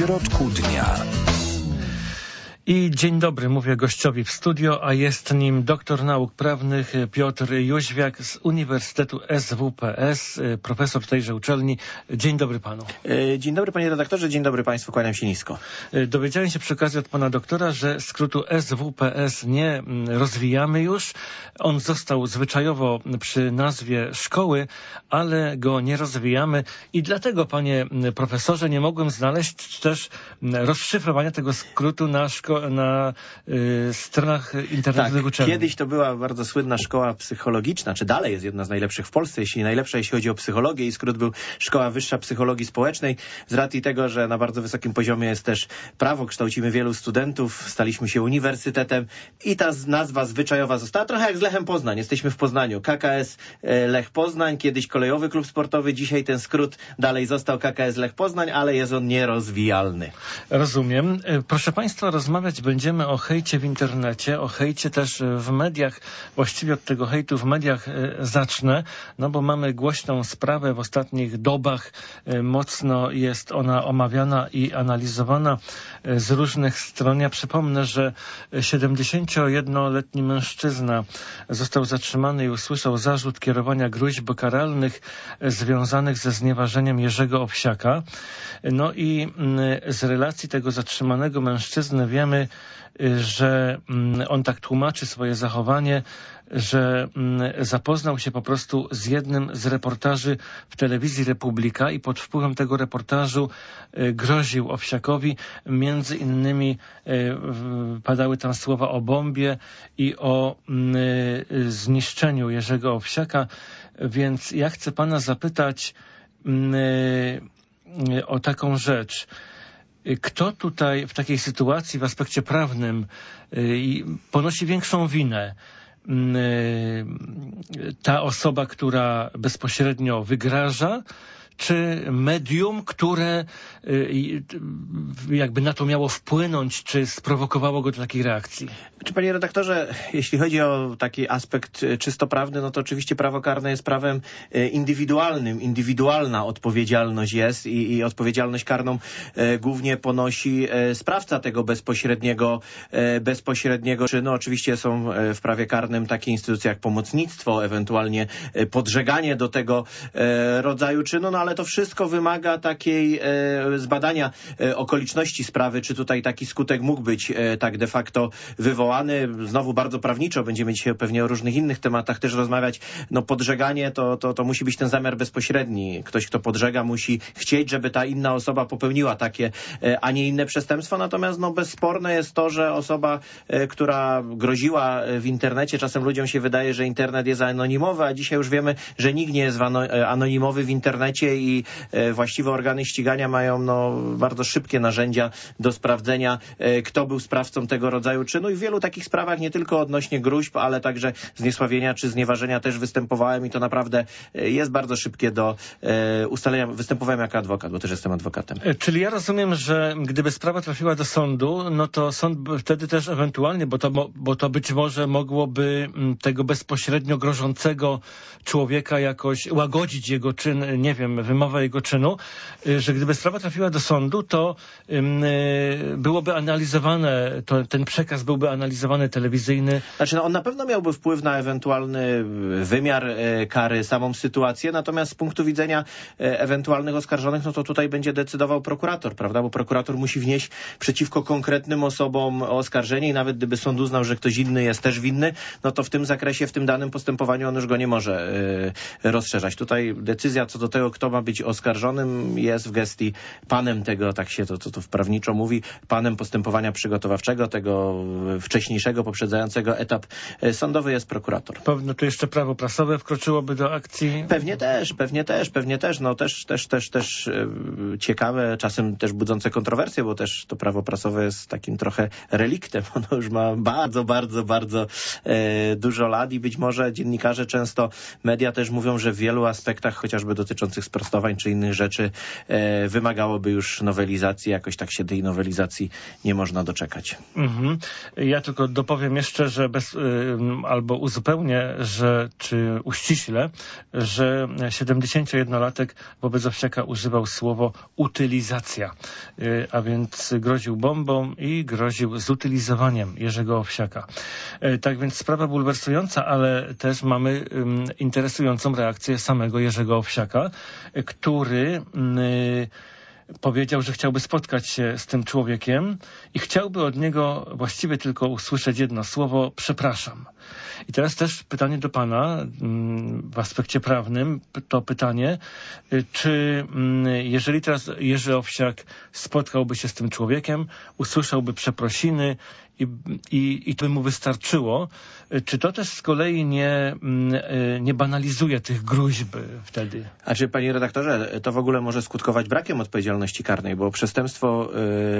środku dnia. I dzień dobry, mówię gościowi w studio, a jest nim doktor nauk prawnych Piotr Jóźwiak z Uniwersytetu SWPS, profesor tejże uczelni. Dzień dobry panu. Dzień dobry panie redaktorze, dzień dobry państwu, kłaniam się nisko. Dowiedziałem się przy okazji od pana doktora, że skrótu SWPS nie rozwijamy już. On został zwyczajowo przy nazwie szkoły, ale go nie rozwijamy i dlatego, panie profesorze, nie mogłem znaleźć też rozszyfrowania tego skrótu na stronach internetowych uczelni. Kiedyś to była bardzo słynna szkoła psychologiczna, czy dalej jest jedna z najlepszych w Polsce, jeśli nie najlepsza, jeśli chodzi o psychologię, i skrót był Szkoła Wyższa Psychologii Społecznej. Z racji tego, że na bardzo wysokim poziomie jest też prawo, kształcimy wielu studentów, staliśmy się uniwersytetem i ta nazwa zwyczajowa została trochę jak z Lechem Poznań. Jesteśmy w Poznaniu. KKS Lech Poznań, kiedyś Kolejowy Klub Sportowy, dzisiaj ten skrót dalej został KKS Lech Poznań, ale jest on nierozwijalny. Rozumiem. Proszę państwa, rozmawiać będziemy o hejcie w internecie, o hejcie też w mediach. Właściwie od tego hejtu w mediach zacznę, no bo mamy głośną sprawę w ostatnich dobach. Mocno jest ona omawiana i analizowana z różnych stron. Ja przypomnę, że 71-letni mężczyzna został zatrzymany i usłyszał zarzut kierowania gróźb karalnych związanych ze znieważeniem Jerzego Owsiaka. No i z relacji tego zatrzymanego mężczyzny wiemy, że on tak tłumaczy swoje zachowanie, że zapoznał się po prostu z jednym z reportaży w telewizji Republika i pod wpływem tego reportażu groził Owsiakowi. Między innymi padały tam słowa o bombie i o zniszczeniu Jerzego Owsiaka. Więc ja chcę pana zapytać o taką rzecz. Kto tutaj w takiej sytuacji w aspekcie prawnym ponosi większą winę? Ta osoba, która bezpośrednio wygraża, czy medium, które jakby na to miało wpłynąć, czy sprowokowało go do takiej reakcji? Czy panie redaktorze, jeśli chodzi o taki aspekt czysto prawny, no to oczywiście prawo karne jest prawem indywidualnym. Indywidualna odpowiedzialność jest i odpowiedzialność karną głównie ponosi sprawca tego bezpośredniego czynu. Oczywiście są w prawie karnym takie instytucje jak pomocnictwo, ewentualnie podżeganie do tego rodzaju czynu, no ale to wszystko wymaga takiej zbadania okoliczności sprawy, czy tutaj taki skutek mógł być tak de facto wywołany. Znowu bardzo prawniczo, będziemy dzisiaj pewnie o różnych innych tematach też rozmawiać. No podżeganie to musi być ten zamiar bezpośredni. Ktoś, kto podżega, musi chcieć, żeby ta inna osoba popełniła takie, a nie inne przestępstwo. Natomiast no bezsporne jest to, że osoba, która groziła w internecie, czasem ludziom się wydaje, że internet jest anonimowy, a dzisiaj już wiemy, że nikt nie jest anonimowy w internecie i właściwe organy ścigania mają bardzo szybkie narzędzia do sprawdzenia, kto był sprawcą tego rodzaju czynu, i w wielu takich sprawach, nie tylko odnośnie gróźb, ale także zniesławienia czy znieważenia też występowałem i to naprawdę jest bardzo szybkie do ustalenia. Występowałem jako adwokat, bo też jestem adwokatem. Czyli ja rozumiem, że gdyby sprawa trafiła do sądu, no to sąd wtedy też ewentualnie, bo to być może mogłoby tego bezpośrednio grożącego człowieka jakoś łagodzić jego czyn, nie wiem, wymowę jego czynu, że gdyby sprawa trafiła do sądu, to byłoby analizowane, ten przekaz byłby analizowany, telewizyjny. Znaczy, on na pewno miałby wpływ na ewentualny wymiar kary, samą sytuację, natomiast z punktu widzenia ewentualnych oskarżonych, no to tutaj będzie decydował prokurator, prawda? Bo prokurator musi wnieść przeciwko konkretnym osobom oskarżenie i nawet gdyby sąd uznał, że ktoś inny jest też winny, no to w tym zakresie, w tym danym postępowaniu on już go nie może rozszerzać. Tutaj decyzja co do tego, kto ma być oskarżonym, jest w gestii panem tego, tak się to prawniczo mówi, panem postępowania przygotowawczego, tego wcześniejszego, poprzedzającego etap sądowy jest prokurator. Pewno tu jeszcze prawo prasowe wkroczyłoby do akcji? Pewnie też. No też ciekawe, czasem też budzące kontrowersje, bo też to prawo prasowe jest takim trochę reliktem. Ono już ma bardzo dużo lat i być może dziennikarze często, media też mówią, że w wielu aspektach, chociażby dotyczących wyprostowań czy innych rzeczy wymagałoby już nowelizacji. Jakoś tak się tej nowelizacji nie można doczekać. Ja tylko dopowiem jeszcze, że albo uzupełnię, czy uściślę, że 71-latek wobec Owsiaka używał słowo utylizacja, a więc groził bombą i groził zutylizowaniem Jerzego Owsiaka. Tak więc sprawa bulwersująca, ale też mamy interesującą reakcję samego Jerzego Owsiaka, który powiedział, że chciałby spotkać się z tym człowiekiem i chciałby od niego właściwie tylko usłyszeć jedno słowo: przepraszam. I teraz też pytanie do pana w aspekcie prawnym, to pytanie, czy jeżeli teraz Jerzy Owsiak spotkałby się z tym człowiekiem, usłyszałby przeprosiny i to by mu wystarczyło, czy to też z kolei nie banalizuje tych gróźb wtedy? Znaczy, panie redaktorze, to w ogóle może skutkować brakiem odpowiedzialności karnej, bo przestępstwo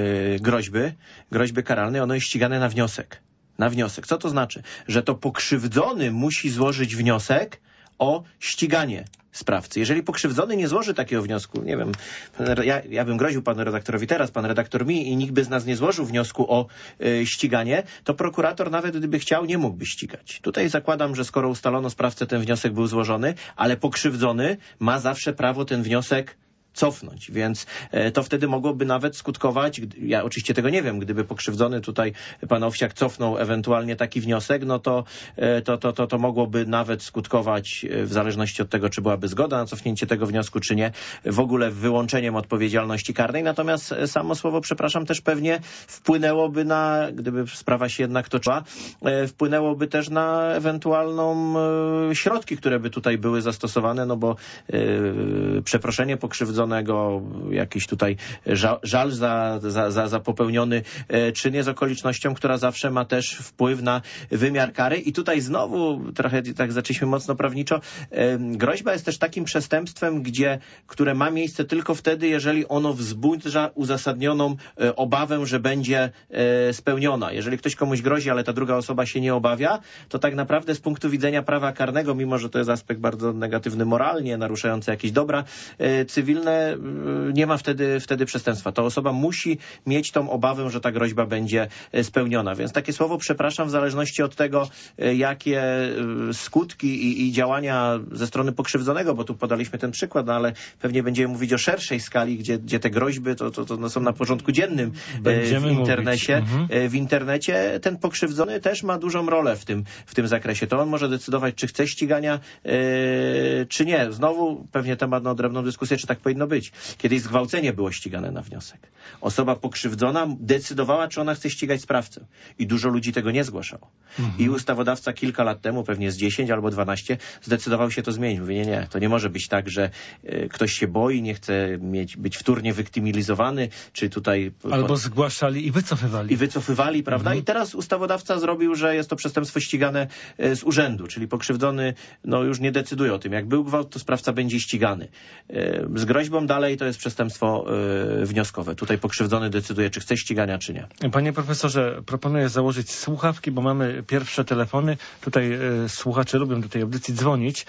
groźby karalnej, ono jest ścigane na wniosek. Na wniosek. Co to znaczy? Że to pokrzywdzony musi złożyć wniosek o ściganie sprawcy. Jeżeli pokrzywdzony nie złoży takiego wniosku, nie wiem, ja bym groził panu redaktorowi teraz, pan redaktor mi, i nikt by z nas nie złożył wniosku o ściganie, to prokurator, nawet gdyby chciał, nie mógłby ścigać. Tutaj zakładam, że skoro ustalono sprawcę, ten wniosek był złożony, ale pokrzywdzony ma zawsze prawo ten wniosek cofnąć, więc to wtedy mogłoby nawet skutkować, ja oczywiście tego nie wiem, gdyby pokrzywdzony tutaj pan Owsiak cofnął ewentualnie taki wniosek, no to mogłoby nawet skutkować, w zależności od tego, czy byłaby zgoda na cofnięcie tego wniosku, czy nie, w ogóle wyłączeniem odpowiedzialności karnej. Natomiast samo słowo przepraszam też pewnie wpłynęłoby gdyby sprawa się jednak toczyła, wpłynęłoby też na ewentualną środki, które by tutaj były zastosowane, no bo przeproszenie pokrzywdzonego, jakiś tutaj żal za popełniony czyn jest okolicznością, która zawsze ma też wpływ na wymiar kary. I tutaj znowu trochę tak zaczęliśmy mocno prawniczo. Groźba jest też takim przestępstwem, które ma miejsce tylko wtedy, jeżeli ono wzbudza uzasadnioną obawę, że będzie spełniona. Jeżeli ktoś komuś grozi, ale ta druga osoba się nie obawia, to tak naprawdę z punktu widzenia prawa karnego, mimo że to jest aspekt bardzo negatywny moralnie, naruszający jakieś dobra cywilne, nie ma wtedy przestępstwa. Ta osoba musi mieć tą obawę, że ta groźba będzie spełniona. Więc takie słowo przepraszam, w zależności od tego, jakie skutki i działania ze strony pokrzywdzonego, bo tu podaliśmy ten przykład, no ale pewnie będziemy mówić o szerszej skali, gdzie te groźby to są na porządku dziennym w internecie. W internecie ten pokrzywdzony też ma dużą rolę w tym zakresie. To on może decydować, czy chce ścigania, czy nie. Znowu pewnie temat na odrębną dyskusję, czy tak powinno być. Kiedyś zgwałcenie było ścigane na wniosek. Osoba pokrzywdzona decydowała, czy ona chce ścigać sprawcę. I dużo ludzi tego nie zgłaszało. I ustawodawca kilka lat temu, pewnie z 10 albo 12, zdecydował się to zmienić. Mówi, nie, to nie może być tak, że ktoś się boi, nie chce być wtórnie wyktymilizowany, czy tutaj... Albo zgłaszali i wycofywali. I wycofywali, prawda? I teraz ustawodawca zrobił, że jest to przestępstwo ścigane z urzędu, czyli pokrzywdzony już nie decyduje o tym. Jak był gwałt, to sprawca będzie ścigany. Z groźbą dalej to jest przestępstwo wnioskowe. Tutaj pokrzywdzony decyduje, czy chce ścigania, czy nie. Panie profesorze, proponuję założyć słuchawki, bo mamy pierwsze telefony. Tutaj słuchacze lubią do tej audycji dzwonić.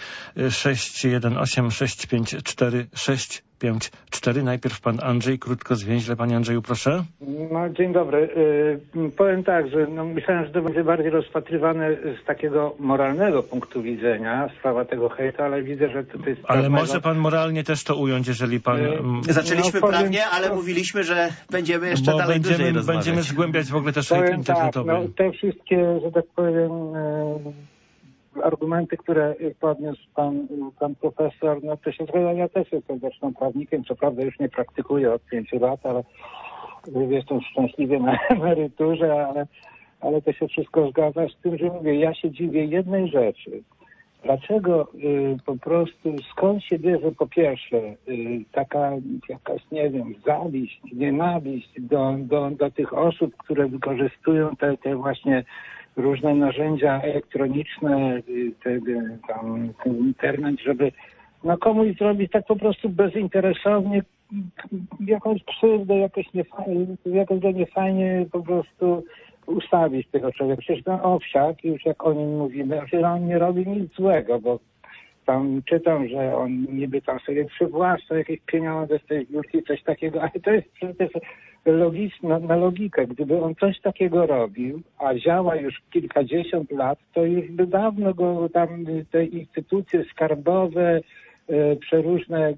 618-654-654. Najpierw pan Andrzej, krótko zwięźle. Panie Andrzeju, proszę. No, dzień dobry. Powiem tak, że myślałem, że to będzie bardziej rozpatrywane z takiego moralnego punktu widzenia, sprawa tego hejta, ale widzę, że to jest... Ale może pan moralnie też to ująć, jeżeli pan... Zaczęliśmy prawnie, ale mówiliśmy, że będziemy jeszcze dalej dłużej rozmawiać. Będziemy zgłębiać w ogóle też hejt internetowy. Tak, te wszystkie, że tak powiem, argumenty, które podniósł pan profesor, to się zgadza. Ja też jestem zresztą prawnikiem, co prawda już nie praktykuję od 5 lat, ale jestem szczęśliwie na emeryturze, ale to się wszystko zgadza z tym, że mówię, ja się dziwię jednej rzeczy. Dlaczego po prostu, skąd się bierze po pierwsze taka jakaś, nie wiem, zawiść, nienawiść do tych osób, które wykorzystują te właśnie różne narzędzia elektroniczne, ten internet, żeby komuś zrobić tak po prostu bezinteresownie jakąś krzywdę, jakoś go niefajnie po prostu ustawić tego człowieka. Przecież ten Owsiak, już jak o nim mówimy, on nie robi nic złego, bo tam czytam, że on niby tam sobie przywłaszcza jakieś pieniądze z tej zbiórki, coś takiego, ale to jest przecież logiczne, na logikę. Gdyby on coś takiego robił, a działa już kilkadziesiąt lat, to już by dawno go tam te instytucje skarbowe, przeróżne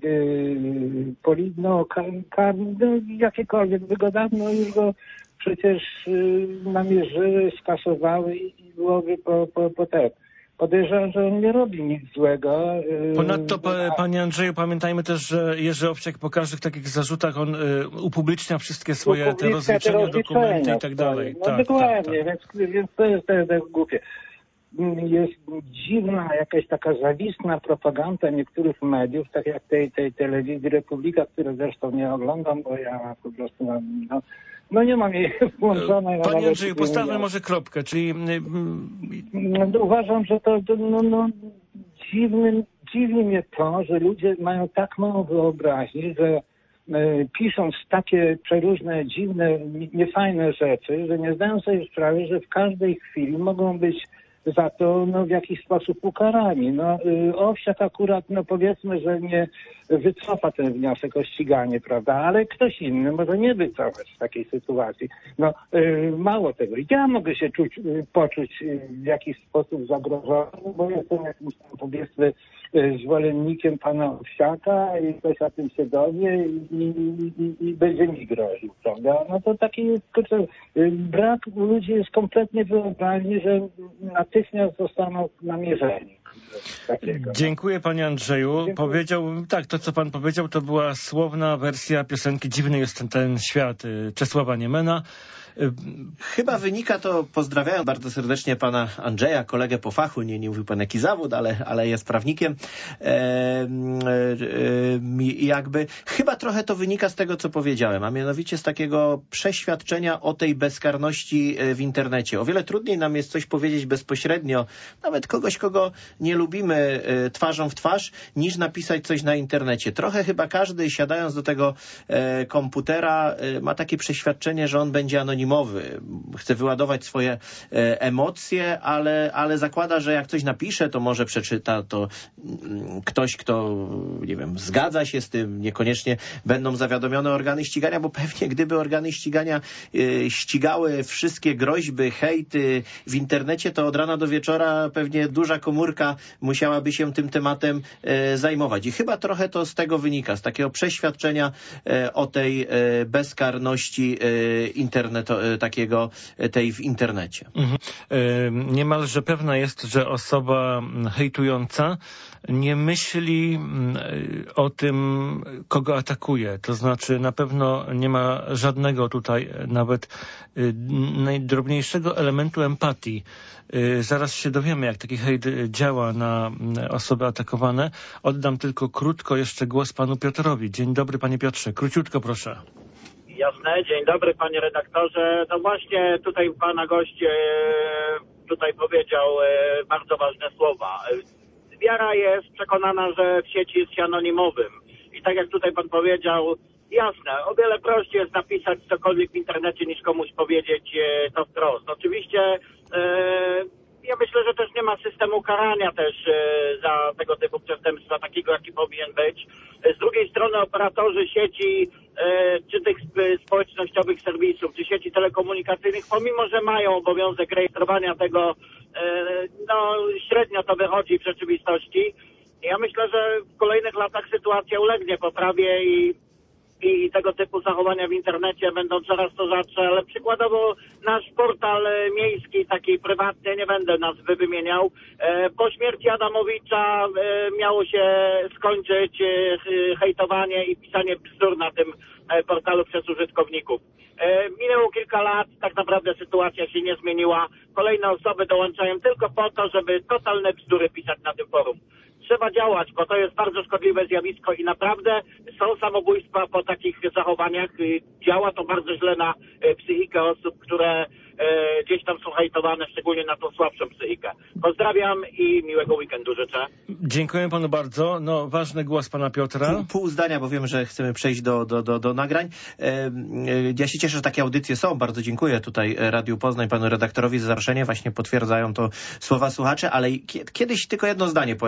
jakiekolwiek, by go dawno już go przecież namierzyły, skasowały i byłoby po te. Podejrzewam, że on nie robi nic złego. Ponadto, panie Andrzeju, pamiętajmy też, że Jerzy Owsiak po każdych takich zarzutach on upublicznia wszystkie swoje te rozliczenia, dokumenty i tak dalej. No dokładnie, tak. Więc to jest głupie. Jest dziwna, jakaś taka zawistna propaganda niektórych mediów, tak jak tej telewizji Republika, której zresztą nie oglądam, bo ja po prostu nie mam jej włączonej. Panie Andrzeju, postawmy może kropkę, czyli... Uważam, że to dziwi mnie to, że ludzie mają tak mało wyobraźni, że pisząc takie przeróżne, dziwne, niefajne rzeczy, że nie zdają sobie sprawy, że w każdej chwili mogą być za to w jakiś sposób ukarani. Owsiak akurat, powiedzmy, że nie wycofa ten wniosek o ściganie, prawda, ale ktoś inny może nie wycofać w takiej sytuacji. Mało tego, ja mogę się poczuć w jakiś sposób zagrożony, bo jestem jakimś tam, powiedzmy, zwolennikiem pana Owsiaka i ktoś o tym się dowie i będzie mi groził, prawda? To taki jest, brak u ludzi jest kompletnie wyobraźni, że natychmiast zostaną namierzeni. Dziękuję panie Andrzeju. Dziękuję. Powiedział, tak, to co pan powiedział, to była słowna wersja piosenki Dziwny jest ten świat Czesława Niemena. Chyba wynika to, pozdrawiam bardzo serdecznie pana Andrzeja, kolegę po fachu, nie mówił pan jaki zawód, ale jest prawnikiem. Chyba trochę to wynika z tego, co powiedziałem, a mianowicie z takiego przeświadczenia o tej bezkarności w internecie. O wiele trudniej nam jest coś powiedzieć bezpośrednio, nawet kogoś, kogo nie lubimy twarzą w twarz, niż napisać coś na internecie. Trochę chyba każdy, siadając do tego komputera, ma takie przeświadczenie, że on będzie anonimowy. Chce wyładować swoje emocje, ale zakłada, że jak coś napisze, to może przeczyta to ktoś, kto, nie wiem, zgadza się z tym, niekoniecznie będą zawiadomione organy ścigania, bo pewnie gdyby organy ścigania ścigały wszystkie groźby, hejty w internecie, to od rana do wieczora pewnie duża komórka musiałaby się tym tematem zajmować. I chyba trochę to z tego wynika, z takiego przeświadczenia o tej bezkarności internetu, tej w internecie. Niemalże pewna jest, że osoba hejtująca nie myśli o tym, kogo atakuje. To znaczy na pewno nie ma żadnego tutaj nawet najdrobniejszego elementu empatii. Zaraz się dowiemy, jak taki hejt działa na osoby atakowane. Oddam tylko krótko jeszcze głos panu Piotrowi. Dzień dobry, panie Piotrze. Króciutko proszę. Jasne, dzień dobry panie redaktorze. No właśnie tutaj pana gość tutaj powiedział bardzo ważne słowa. Wiara jest przekonana, że w sieci jest się anonimowym. I tak jak tutaj pan powiedział, jasne, o wiele prościej jest napisać cokolwiek w internecie niż komuś powiedzieć to wprost. Oczywiście ja myślę, że też nie ma systemu karania też za tego typu przestępstwa, takiego jaki powinien być. Z drugiej strony operatorzy sieci, czy tych społecznościowych serwisów, czy sieci telekomunikacyjnych, pomimo że mają obowiązek rejestrowania tego, średnio to wychodzi w rzeczywistości. Ja myślę, że w kolejnych latach sytuacja ulegnie poprawie i tego typu zachowania w internecie będą coraz to rzadsze, ale przykładowo nasz portal miejski, taki prywatny, nie będę nazwy wymieniał, po śmierci Adamowicza miało się skończyć hejtowanie i pisanie bzdur na tym portalu przez użytkowników. Minęło kilka lat, tak naprawdę sytuacja się nie zmieniła. Kolejne osoby dołączają tylko po to, żeby totalne bzdury pisać na tym forum. Trzeba działać, bo to jest bardzo szkodliwe zjawisko i naprawdę są samobójstwa po takich zachowaniach. Działa to bardzo źle na psychikę osób, które gdzieś tam są hejtowane, szczególnie na tą słabszą psychikę. Pozdrawiam i miłego weekendu życzę. Dziękuję panu bardzo. Ważny głos pana Piotra. Pół zdania, bo wiem, że chcemy przejść do nagrań. Ja się cieszę, że takie audycje są. Bardzo dziękuję tutaj Radiu Poznań, panu redaktorowi za zaproszenie. Właśnie potwierdzają to słowa słuchacze, ale kiedyś tylko jedno zdanie powiem i to będzie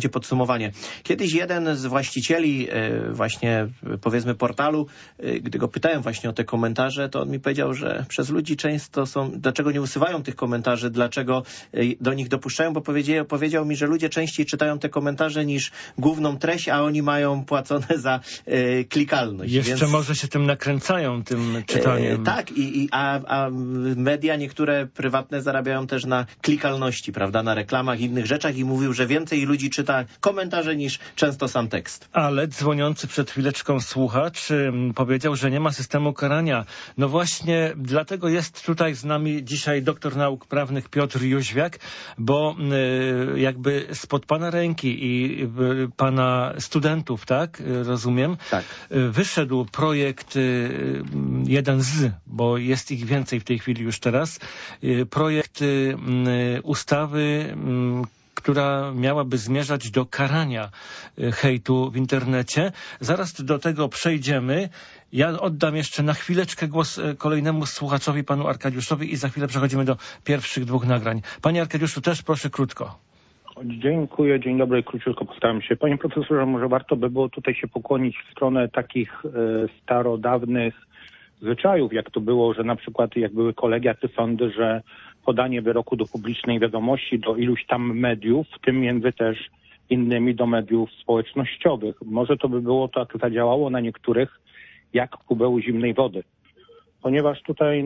krótkie podsumowanie. Kiedyś jeden z właścicieli właśnie, powiedzmy, portalu, gdy go pytałem właśnie o te komentarze, to on mi powiedział, że przez ludzi często dlaczego nie usuwają tych komentarzy, dlaczego do nich dopuszczają, bo powiedział mi, że ludzie częściej czytają te komentarze niż główną treść, a oni mają płacone za klikalność. Jeszcze może się tym nakręcają, tym czytaniem. Tak, a media niektóre prywatne zarabiają też na klikalności, prawda, na reklamach, innych rzeczach i mówił, że więcej ludzi czyta komentarze niż często sam tekst. Ale dzwoniący przed chwileczką słuchacz powiedział, że nie ma systemu karania. No właśnie dlatego jest tutaj z nami dzisiaj doktor nauk prawnych Piotr Jóźwiak, bo jakby spod pana ręki i pana studentów, tak, rozumiem, tak, wyszedł projekt jeden z, bo jest ich więcej w tej chwili już teraz, projekt ustawy, która miałaby zmierzać do karania hejtu w internecie. Zaraz do tego przejdziemy. Ja oddam jeszcze na chwileczkę głos kolejnemu słuchaczowi, panu Arkadiuszowi, i za chwilę przechodzimy do pierwszych 2 nagrań. Panie Arkadiuszu, też proszę krótko. Dziękuję, dzień dobry, króciutko postaram się. Panie profesorze, może warto by było tutaj się pokłonić w stronę takich starodawnych zwyczajów, jak to było, że na przykład jak były kolegiaty sądy, że podanie wyroku do publicznej wiadomości, do iluś tam mediów, w tym między też innymi do mediów społecznościowych. Może to by było tak zadziałało na niektórych jak kubeł zimnej wody. Ponieważ tutaj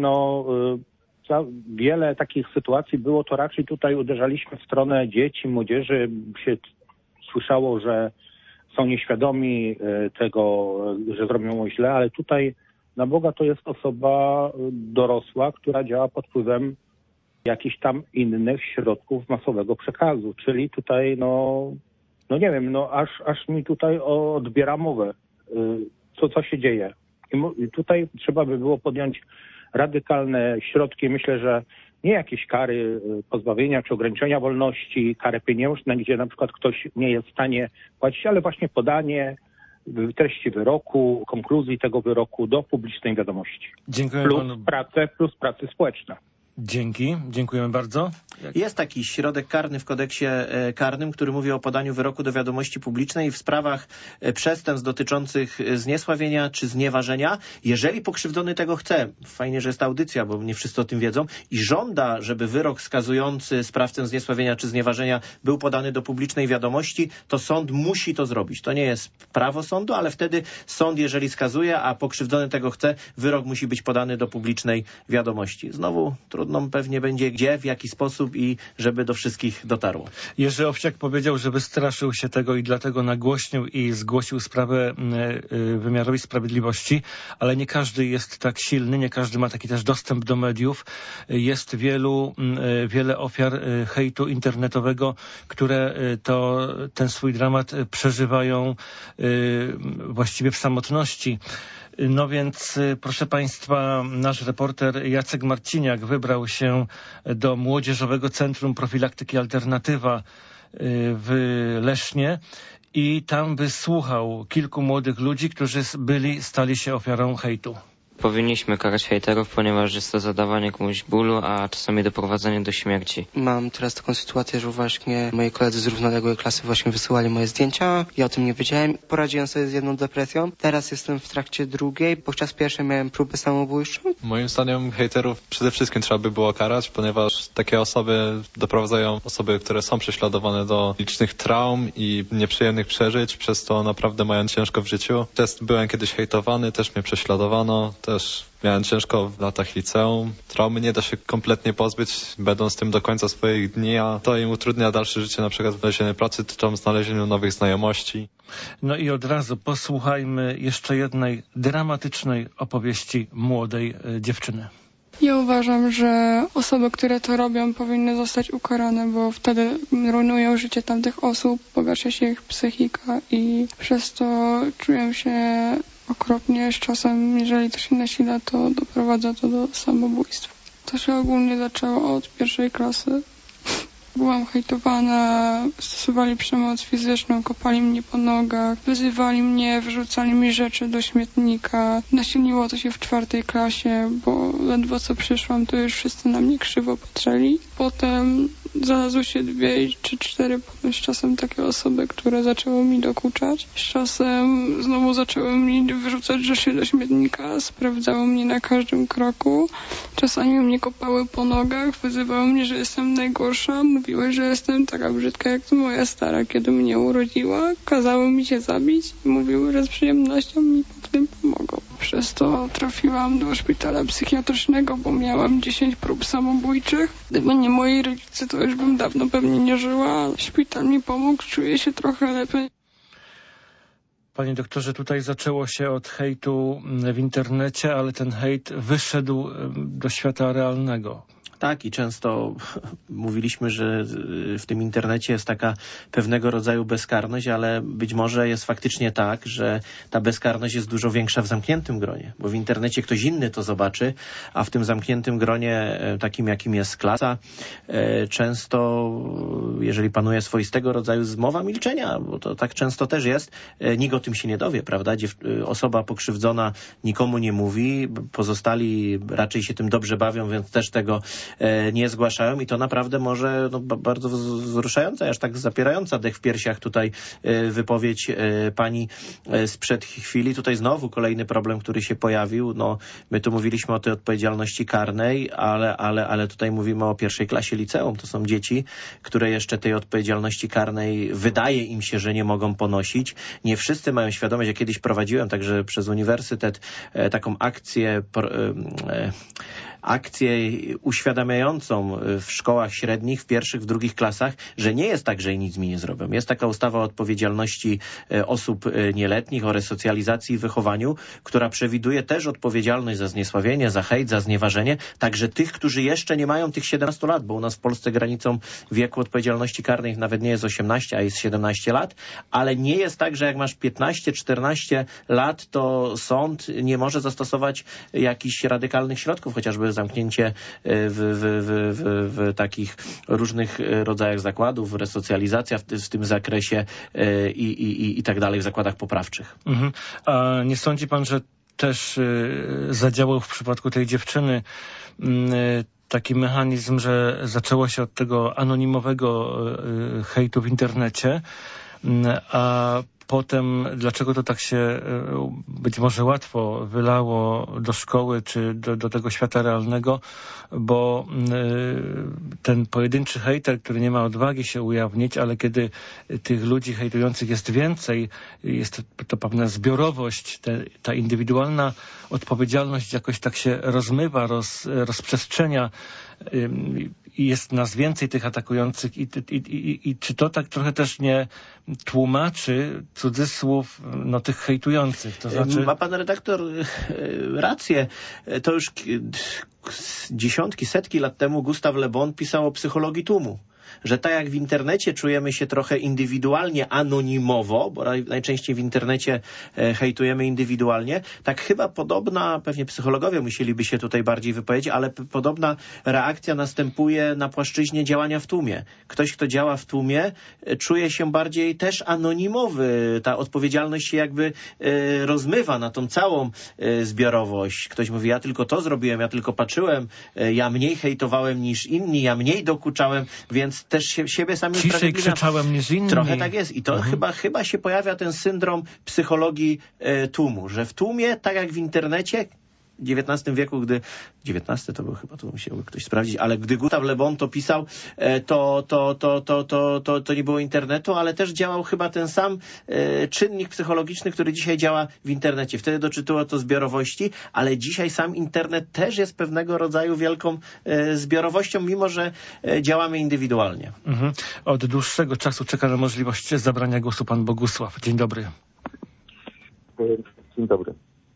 wiele takich sytuacji było, to raczej tutaj uderzaliśmy w stronę dzieci, młodzieży. Się słyszało, że są nieświadomi tego, że zrobią źle, ale tutaj na Boga to jest osoba dorosła, która działa pod wpływem jakichś tam innych środków masowego przekazu. Czyli tutaj, nie wiem, aż mi tutaj odbiera mowę, co się dzieje. I tutaj trzeba by było podjąć radykalne środki. Myślę, że nie jakieś kary pozbawienia czy ograniczenia wolności, kary pieniężne, gdzie na przykład ktoś nie jest w stanie płacić, ale właśnie podanie treści wyroku, konkluzji tego wyroku do publicznej wiadomości. Dziękuję Plus pracy społeczne. Dziękujemy bardzo. Jest taki środek karny w kodeksie karnym, który mówi o podaniu wyroku do wiadomości publicznej w sprawach przestępstw dotyczących zniesławienia czy znieważenia. Jeżeli pokrzywdzony tego chce, fajnie, że jest audycja, bo nie wszyscy o tym wiedzą, i żąda, żeby wyrok skazujący sprawcę zniesławienia czy znieważenia był podany do publicznej wiadomości, to sąd musi to zrobić. To nie jest prawo sądu, ale wtedy sąd, jeżeli skazuje, a pokrzywdzony tego chce, wyrok musi być podany do publicznej wiadomości. Znowu trudno pewnie będzie gdzie, w jaki sposób i żeby do wszystkich dotarło. Jerzy Owsiak powiedział, że wystraszył się tego i dlatego nagłośnił i zgłosił sprawę wymiarowi sprawiedliwości, ale nie każdy jest tak silny, nie każdy ma taki też dostęp do mediów. Jest wiele ofiar hejtu internetowego, które ten swój dramat przeżywają właściwie w samotności. No więc, proszę Państwa, nasz reporter Jacek Marciniak wybrał się do Młodzieżowego Centrum Profilaktyki Alternatywa w Lesznie i tam wysłuchał kilku młodych ludzi, którzy stali się ofiarą hejtu. Powinniśmy karać hejterów, ponieważ jest to zadawanie komuś bólu, a czasami doprowadzenie do śmierci. Mam teraz taką sytuację, że właśnie moi koledzy z równoległej klasy właśnie wysyłali moje zdjęcia. Ja o tym nie wiedziałem. Poradziłem sobie z jedną depresją. Teraz jestem w trakcie drugiej. Podczas pierwszej miałem próbę samobójczą. Moim zdaniem hejterów przede wszystkim trzeba by było karać, ponieważ takie osoby doprowadzają osoby, które są prześladowane do licznych traum i nieprzyjemnych przeżyć, przez to naprawdę mają ciężko w życiu. Też byłem kiedyś hejtowany, też mnie prześladowano. Też miałem ciężko w latach liceum. Traumy nie da się kompletnie pozbyć, będąc tym do końca swoich dni, a to im utrudnia dalsze życie, na przykład w znalezieniu pracy, czy znalezieniu nowych znajomości. No i od razu posłuchajmy jeszcze jednej dramatycznej opowieści młodej dziewczyny. Ja uważam, że osoby, które to robią, powinny zostać ukarane, bo wtedy rujnują życie tamtych osób, pogarsza się ich psychika i przez to czuję się okropnie. Z czasem, jeżeli to się nasila, to doprowadza to do samobójstwa. To się ogólnie zaczęło od 1. klasy. Byłam hejtowana, stosowali przemoc fizyczną, kopali mnie po nogach, wyzywali mnie, wyrzucali mi rzeczy do śmietnika. Nasiliło to się w 4. klasie, bo ledwo co przyszłam, to już wszyscy na mnie krzywo patrzyli. Potem znalazły się 2 czy 4 potem z czasem takie osoby, które zaczęły mi dokuczać. Z czasem znowu zaczęły mi wyrzucać rzeczy do śmietnika, sprawdzały mnie na każdym kroku. Czasami mnie kopały po nogach, wyzywały mnie, że jestem najgorsza, mówiły, że jestem taka brzydka jak moja stara, kiedy mnie urodziła. Kazały mi się zabić i mówiły, że z przyjemnością mi w tym pomogą. Przez to trafiłam do szpitala psychiatrycznego, bo miałam 10 prób samobójczych. Gdyby nie moi rodzice, to już bym dawno pewnie nie żyła. Szpital mi pomógł, czuję się trochę lepiej. Panie doktorze, tutaj zaczęło się od hejtu w internecie, ale ten hejt wyszedł do świata realnego. Tak, i często mówiliśmy, że w tym internecie jest taka pewnego rodzaju bezkarność, ale być może jest faktycznie tak, że ta bezkarność jest dużo większa w zamkniętym gronie, bo w internecie ktoś inny to zobaczy, a w tym zamkniętym gronie, takim jakim jest klasa, często, jeżeli panuje swoistego rodzaju zmowa milczenia, bo to tak często też jest, nikt o tym się nie dowie, prawda? Osoba pokrzywdzona nikomu nie mówi, pozostali raczej się tym dobrze bawią, więc też tego nie zgłaszają i to naprawdę może bardzo wzruszająca, aż tak zapierająca dech w piersiach tutaj wypowiedź pani sprzed chwili. Tutaj znowu kolejny problem, który się pojawił. No, my tu mówiliśmy o tej odpowiedzialności karnej, ale tutaj mówimy o 1. klasie liceum. To są dzieci, które jeszcze tej odpowiedzialności karnej wydaje im się, że nie mogą ponosić. Nie wszyscy mają świadomość. Ja kiedyś prowadziłem także przez uniwersytet taką akcję uświadamiającą w szkołach średnich, w 1., w 2. klasach, że nie jest tak, że nic mi nie zrobią. Jest taka ustawa o odpowiedzialności osób nieletnich, o resocjalizacji i wychowaniu, która przewiduje też odpowiedzialność za zniesławienie, za hejt, za znieważenie, także tych, którzy jeszcze nie mają tych 17 lat, bo u nas w Polsce granicą wieku odpowiedzialności karnej nawet nie jest 18, a jest 17 lat, ale nie jest tak, że jak masz 15-14 lat, to sąd nie może zastosować jakichś radykalnych środków, chociażby zamknięcie w takich różnych rodzajach zakładów, resocjalizacja w tym zakresie i tak dalej w zakładach poprawczych. Mhm. A nie sądzi pan, że też zadziałał w przypadku tej dziewczyny taki mechanizm, że zaczęło się od tego anonimowego hejtu w internecie, a potem, dlaczego to tak się być może łatwo wylało do szkoły czy do tego świata realnego, bo ten pojedynczy hejter, który nie ma odwagi się ujawnić, ale kiedy tych ludzi hejtujących jest więcej, jest to pewna zbiorowość, ta indywidualna odpowiedzialność jakoś tak się rozmywa, rozprzestrzenia i jest nas więcej tych atakujących i czy to tak trochę też nie tłumaczy cudzysłów tych hejtujących? To znaczy... Ma pan redaktor rację. To już dziesiątki, setki lat temu Gustave Le Bon pisał o psychologii tłumu. Że tak jak w internecie czujemy się trochę indywidualnie, anonimowo, bo najczęściej w internecie hejtujemy indywidualnie, tak chyba podobna, pewnie psychologowie musieliby się tutaj bardziej wypowiedzieć, ale podobna reakcja następuje na płaszczyźnie działania w tłumie. Ktoś, kto działa w tłumie, czuje się bardziej też anonimowy. Ta odpowiedzialność się jakby rozmywa na tą całą zbiorowość. Ktoś mówi, ja tylko to zrobiłem, ja tylko patrzyłem, ja mniej hejtowałem niż inni, ja mniej dokuczałem, więc też siebie sami ciszej krzyczałem niż inni. Trochę tak jest. I to chyba się pojawia ten syndrom psychologii tłumu, że w tłumie, tak jak w internecie, w XIX wieku, gdy... XIX to był chyba, to musiałby ktoś sprawdzić, ale gdy Gustave Le Bon to pisał, to nie było internetu, ale też działał chyba ten sam czynnik psychologiczny, który dzisiaj działa w internecie. Wtedy doczytyło to zbiorowości, ale dzisiaj sam internet też jest pewnego rodzaju wielką zbiorowością, mimo że działamy indywidualnie. Mhm. Od dłuższego czasu czeka na możliwość zabrania głosu pan Bogusław. Dzień dobry. Dzień dobry.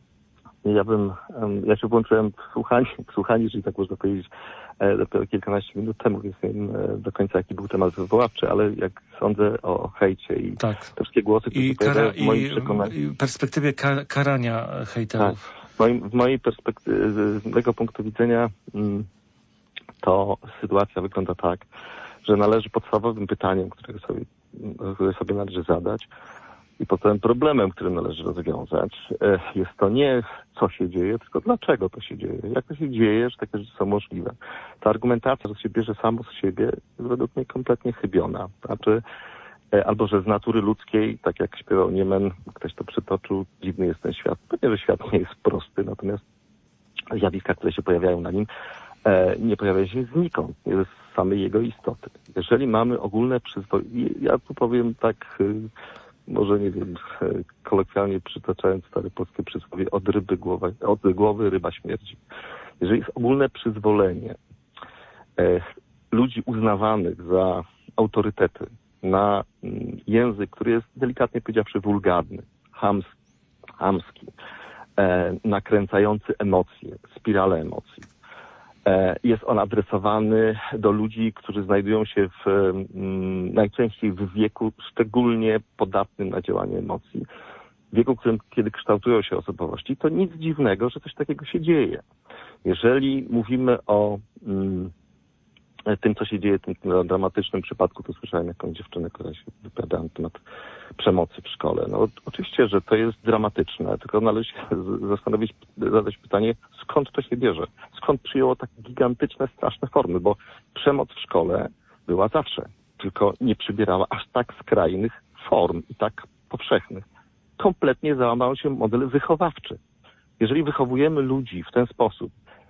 Ja się włączyłem w słuchanie, czyli tak można powiedzieć, dopiero kilkanaście minut temu, więc nie wiem do końca jaki był temat wywoławczy, ale jak sądzę o hejcie i te wszystkie głosy, które się pojawiają w moim przekonaniu... I perspektywie karania hejterów. Tak. W mojej perspektywie, z mojego punktu widzenia to sytuacja wygląda tak, że należy podstawowym pytaniem, które sobie należy zadać, I podstawowym problemem, który należy rozwiązać, jest to nie co się dzieje, tylko dlaczego to się dzieje. Jak to się dzieje, że takie rzeczy są możliwe. Ta argumentacja, że się bierze samo z siebie, jest według mnie kompletnie chybiona. Znaczy, albo że z natury ludzkiej, tak jak śpiewał Niemen, ktoś to przytoczył, dziwny jest ten świat. Pewnie, że świat nie jest prosty, natomiast zjawiska, które się pojawiają na nim, nie pojawiają się znikąd, nie z samej jego istoty. Jeżeli mamy ogólne przyzwolenie, ja tu powiem tak, może nie wiem, kolokwialnie przytaczając stare polskie przysłowie, od głowy ryba śmierdzi. Jeżeli jest ogólne przyzwolenie ludzi uznawanych za autorytety na język, który jest delikatnie powiedziawszy wulgarny, chamski, nakręcający emocje, spiralę emocji. Jest on adresowany do ludzi, którzy znajdują się najczęściej w wieku szczególnie podatnym na działanie emocji. W wieku, w którym kiedy kształtują się osobowości, to nic dziwnego, że coś takiego się dzieje. Jeżeli mówimy o tym, co się dzieje w tym dramatycznym przypadku, to słyszałem jakąś dziewczynę, która się wypowiadała na temat przemocy w szkole. No oczywiście, że to jest dramatyczne, tylko należy się zastanowić, zadać pytanie, skąd to się bierze? Skąd przyjęło takie gigantyczne, straszne formy? Bo przemoc w szkole była zawsze, tylko nie przybierała aż tak skrajnych form i tak powszechnych. Kompletnie załamał się model wychowawczy. Jeżeli wychowujemy ludzi w ten sposób,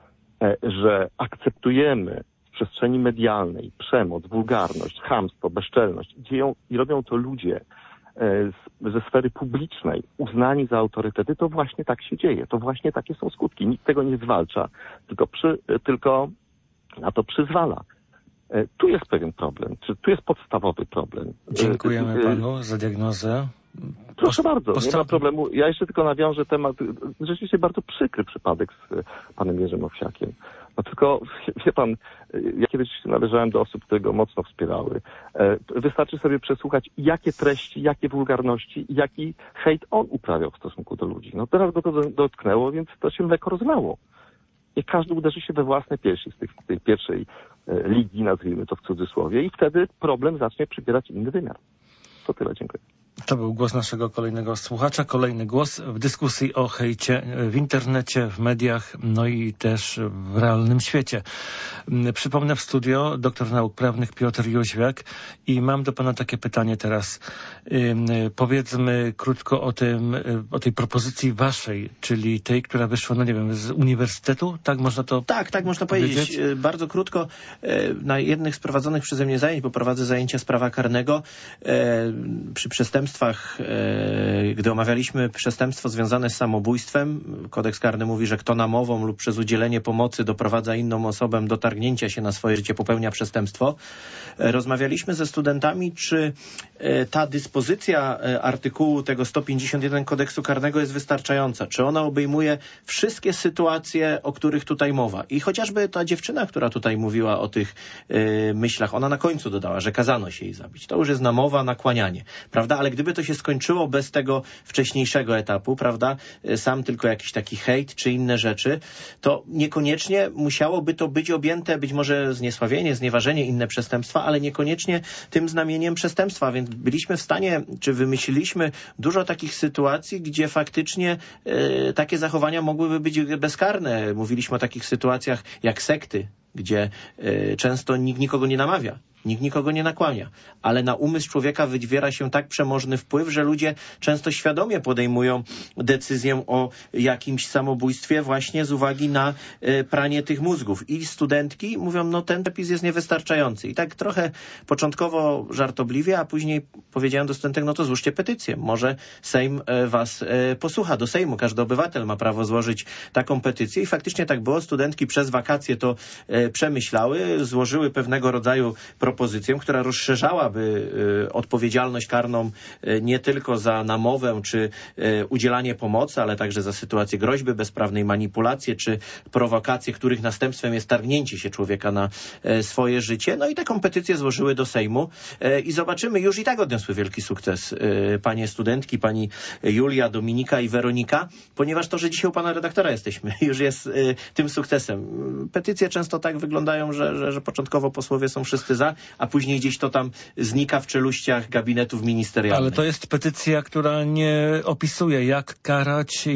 że akceptujemy w przestrzeni medialnej przemoc, wulgarność, chamstwo, bezczelność, dzieją i robią to ludzie ze sfery publicznej, uznani za autorytety, to właśnie tak się dzieje. To właśnie takie są skutki. Nikt tego nie zwalcza, tylko na to przyzwala. Tu jest pewien problem. Tu jest podstawowy problem. Dziękujemy panu za diagnozę. Proszę bardzo, nie ma problemu. Ja jeszcze tylko nawiążę temat, rzeczywiście bardzo przykry przypadek z panem Jerzym Owsiakiem. No tylko, wie pan, ja kiedyś należałem do osób, które go mocno wspierały. Wystarczy sobie przesłuchać, jakie treści, jakie wulgarności, jaki hejt on uprawiał w stosunku do ludzi. No teraz go to dotknęło, więc to się lekko rozlało. I każdy uderzy się we własne piersi z tej pierwszej ligi, nazwijmy to w cudzysłowie, i wtedy problem zacznie przybierać inny wymiar. To tyle, dziękuję. To był głos naszego kolejnego słuchacza. Kolejny głos w dyskusji o hejcie w internecie, w mediach, no i też w realnym świecie. Przypomnę w studio doktor nauk prawnych Piotr Jóźwiak i mam do pana takie pytanie teraz. Powiedzmy krótko o tej propozycji waszej, czyli tej, która wyszła, no nie wiem, z uniwersytetu? Tak można to Tak można powiedzieć. Bardzo krótko. Na jednych z prowadzonych przeze mnie zajęć, bo prowadzę zajęcia z prawa karnego, przy przestępstwach, gdy omawialiśmy przestępstwo związane z samobójstwem, kodeks karny mówi, że kto namową lub przez udzielenie pomocy doprowadza inną osobę do targnięcia się na swoje życie, popełnia przestępstwo. Rozmawialiśmy ze studentami, czy ta dyspozycja artykułu tego 151 kodeksu karnego jest wystarczająca, czy ona obejmuje wszystkie sytuacje, o których tutaj mowa. I chociażby ta dziewczyna, która tutaj mówiła o tych myślach, ona na końcu dodała, że kazano się jej zabić. To już jest namowa, nakłanianie, prawda? Ale gdyby to się skończyło bez tego wcześniejszego etapu, prawda, sam tylko jakiś taki hejt czy inne rzeczy, to niekoniecznie musiałoby to być objęte, być może zniesławienie, znieważenie, inne przestępstwa, ale niekoniecznie tym znamieniem przestępstwa, więc byliśmy w stanie, czy wymyśliliśmy dużo takich sytuacji, gdzie faktycznie takie zachowania mogłyby być bezkarne. Mówiliśmy o takich sytuacjach jak sekty, gdzie często nikt nikogo nie namawia. Nikt nikogo nie nakłania, ale na umysł człowieka wywiera się tak przemożny wpływ, że ludzie często świadomie podejmują decyzję o jakimś samobójstwie właśnie z uwagi na pranie tych mózgów. I studentki mówią, no ten przepis jest niewystarczający. I tak trochę początkowo żartobliwie, a później powiedziałem do studentek, no to złóżcie petycję. Może Sejm was posłucha. Do Sejmu każdy obywatel ma prawo złożyć taką petycję. I faktycznie tak było. Studentki przez wakacje to przemyślały, złożyły pewnego rodzaju propozycję, która rozszerzałaby odpowiedzialność karną nie tylko za namowę czy udzielanie pomocy, ale także za sytuację groźby, bezprawnej manipulacji czy prowokacje, których następstwem jest targnięcie się człowieka na swoje życie. No i taką petycję złożyły do Sejmu i zobaczymy, już i tak odniosły wielki sukces panie studentki, pani Julia, Dominika i Weronika, ponieważ to, że dzisiaj u pana redaktora jesteśmy, już jest tym sukcesem. Petycje często tak wyglądają, że początkowo posłowie są wszyscy za, a później gdzieś to tam znika w czeluściach gabinetów ministerialnych. Ale to jest petycja, która nie opisuje, jak karać,